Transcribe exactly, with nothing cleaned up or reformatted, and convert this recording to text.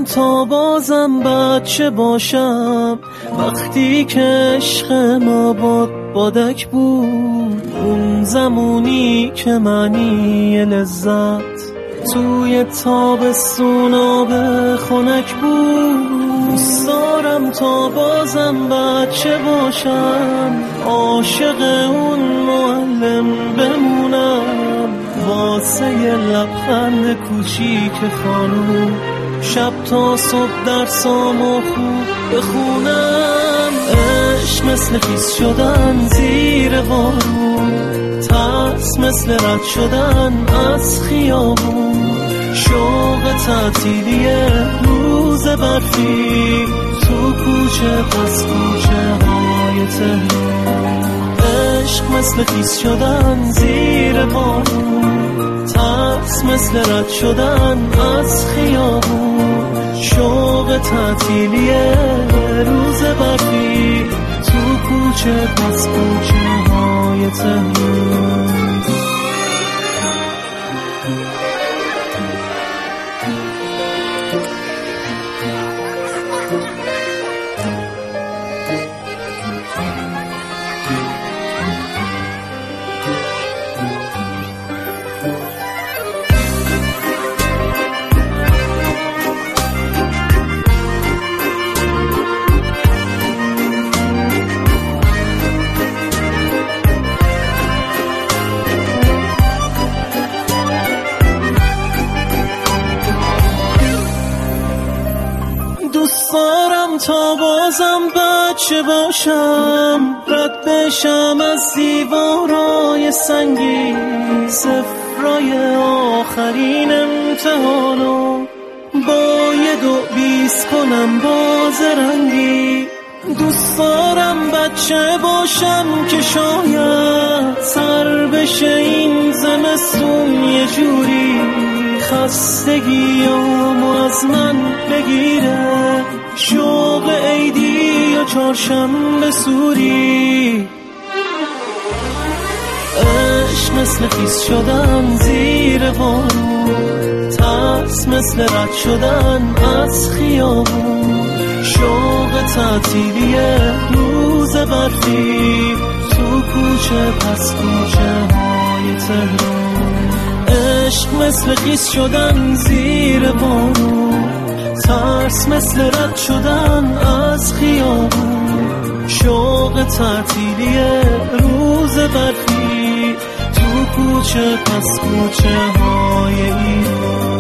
تا بازم بچه باشم، وقتی که عشق ما باد بادک بود، اون زمونی که معنی لذت توی تابستون آب خنک بود. دوست دارم تا بازم بچه باشم، عاشق اون معلم بمونم، واسه یه لبخند کوچیک خانوم شب تا صبح درسامو خوب بخونم. عشق مثل خیس شدن زیر بارون، ترس مثل رد شدن از خیابون، شوق تعطیلی روز برفی تو کوچه پس کوچه های تهران. عشق مثل خیس شدن زیر بارون، ترس مثل رد شدن از خیابون، شوق تعطیلی روز برفی تو کوچه پس کوچه های تهران. دوست دارم تا بازم بچه باشم، رد بشم از دیوارای سنگی، صفرای آخرین امتحانو با یه دو بیست کنم باز رنگی. دوست دارم بچه باشم که شاید سر بشه این زمستون یه جوری، خستگیامو از من بگیره، شوق عیدی و چهارشنبه سوری. عشق مثل خیس شدن زیر بارون، ترس مثل رد شدن از خیابون، شوق تعطیلی روز برفی تو کوچه پس کوچه های تهران. عشق مثل خیس شدن زیر بارون، ترس مثل رد شدن از خیابون، شوق تعطیلی روز برفی تو کوچه پس کوچه های ایران.